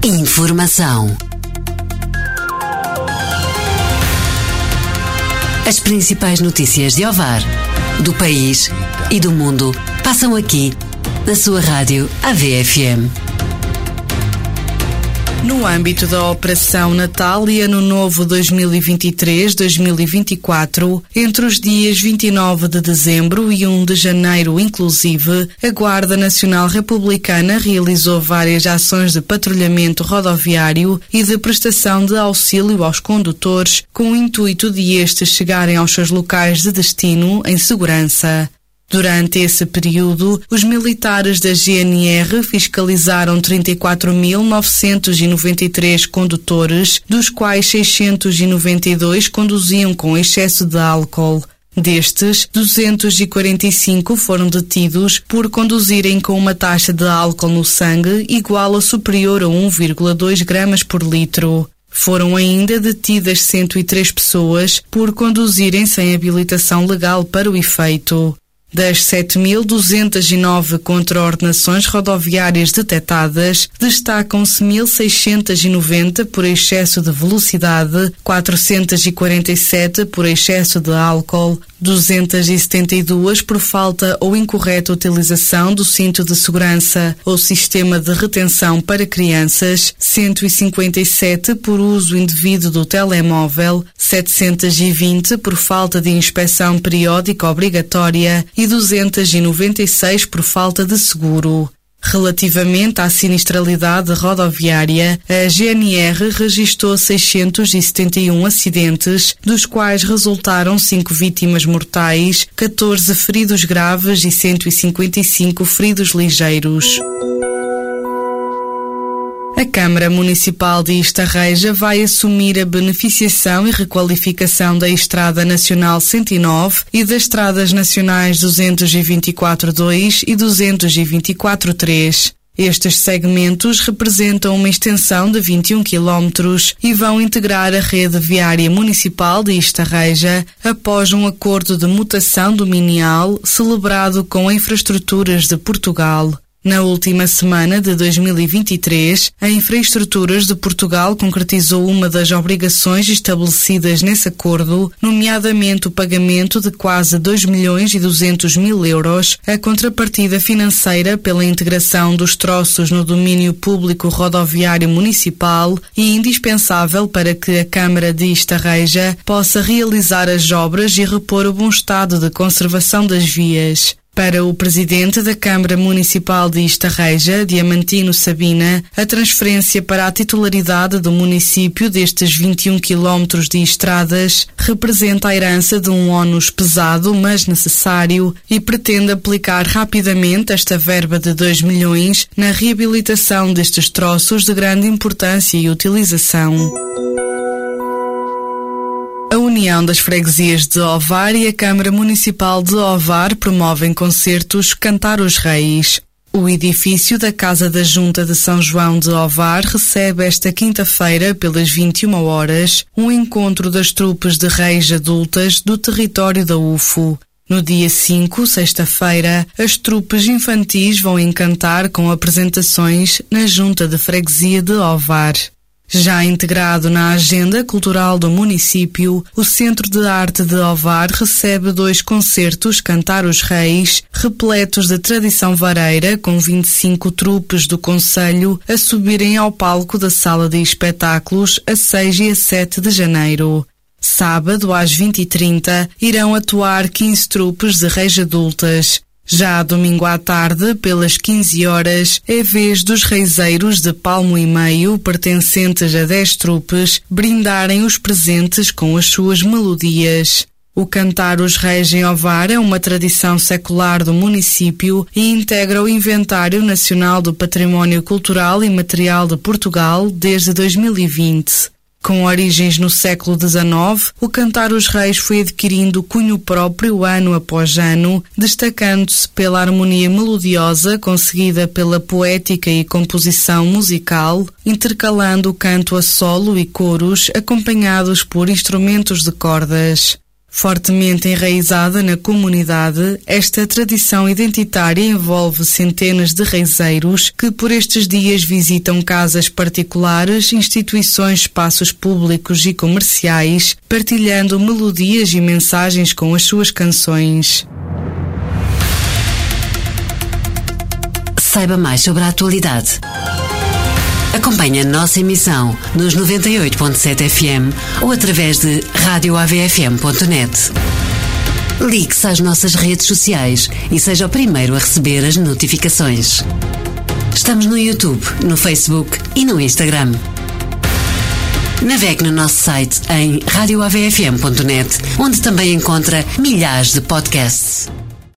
Informação. As principais notícias de Ovar, do país e do mundo passam aqui, na sua rádio AVFM. No âmbito da Operação Natal e Ano Novo 2023-2024, entre os dias 29 de dezembro e 1 de janeiro inclusive, a Guarda Nacional Republicana realizou várias ações de patrulhamento rodoviário e de prestação de auxílio aos condutores, com o intuito de estes chegarem aos seus locais de destino em segurança. Durante esse período, os militares da GNR fiscalizaram 34.993 condutores, dos quais 692 conduziam com excesso de álcool. Destes, 245 foram detidos por conduzirem com uma taxa de álcool no sangue igual ou superior a 1,2 gramas por litro. Foram ainda detidas 103 pessoas por conduzirem sem habilitação legal para o efeito. Das 7.209 contraordenações rodoviárias detectadas, destacam-se 1.690 por excesso de velocidade, 447 por excesso de álcool, 272 por falta ou incorreta utilização do cinto de segurança ou sistema de retenção para crianças, 157 por uso indevido do telemóvel, 720 por falta de inspeção periódica obrigatória e 296 por falta de seguro. Relativamente à sinistralidade rodoviária, a GNR registrou 671 acidentes, dos quais resultaram 5 vítimas mortais, 14 feridos graves e 155 feridos ligeiros. A Câmara Municipal de Estarreja vai assumir a beneficiação e requalificação da Estrada Nacional 109 e das Estradas Nacionais 224-2 e 224-3. Estes segmentos representam uma extensão de 21 km e vão integrar a rede viária municipal de Estarreja após um acordo de mutação dominial celebrado com a Infraestruturas de Portugal. Na última semana de 2023, a Infraestruturas de Portugal concretizou uma das obrigações estabelecidas nesse acordo, nomeadamente o pagamento de quase 2.200.000 euros, a contrapartida financeira pela integração dos troços no domínio público rodoviário municipal e indispensável para que a Câmara de Estarreja possa realizar as obras e repor o bom estado de conservação das vias. Para o presidente da Câmara Municipal de Estarreja, Diamantino Sabina, a transferência para a titularidade do município destes 21 km de estradas representa a herança de um ónus pesado, mas necessário, e pretende aplicar rapidamente esta verba de 2 milhões na reabilitação destes troços de grande importância e utilização. A União das Freguesias de Ovar e a Câmara Municipal de Ovar promovem concertos Cantar os Reis. O edifício da Casa da Junta de São João de Ovar recebe esta quinta-feira, pelas 21 horas, um encontro das trupes de reis adultas do território da UFO. No dia 5, sexta-feira, as trupes infantis vão encantar com apresentações na Junta de Freguesia de Ovar. Já integrado na agenda cultural do município, o Centro de Arte de Ovar recebe 2 concertos Cantar os Reis, repletos de tradição vareira, com 25 trupes do concelho a subirem ao palco da Sala de Espetáculos a 6 e a 7 de janeiro. Sábado, às 20h30, irão atuar 15 trupes de reis adultas. Já domingo à tarde, pelas 15 horas, é vez dos reiseiros de Palmo e Meio, pertencentes a 10 trupes, brindarem os presentes com as suas melodias. O Cantar os Reis em Ovar é uma tradição secular do município e integra o Inventário Nacional do Património Cultural e Material de Portugal desde 2020. Com origens no século XIX, o Cantar os Reis foi adquirindo cunho próprio ano após ano, destacando-se pela harmonia melodiosa conseguida pela poética e composição musical, intercalando o canto a solo e coros acompanhados por instrumentos de cordas. Fortemente enraizada na comunidade, esta tradição identitária envolve centenas de reizeiros que por estes dias visitam casas particulares, instituições, espaços públicos e comerciais, partilhando melodias e mensagens com as suas canções. Saiba mais sobre a atualidade. Acompanhe a nossa emissão nos 98.7 FM ou através de radioavfm.net. Ligue-se às nossas redes sociais e seja o primeiro a receber as notificações. Estamos no YouTube, no Facebook e no Instagram. Navegue no nosso site em radioavfm.net, onde também encontra milhares de podcasts.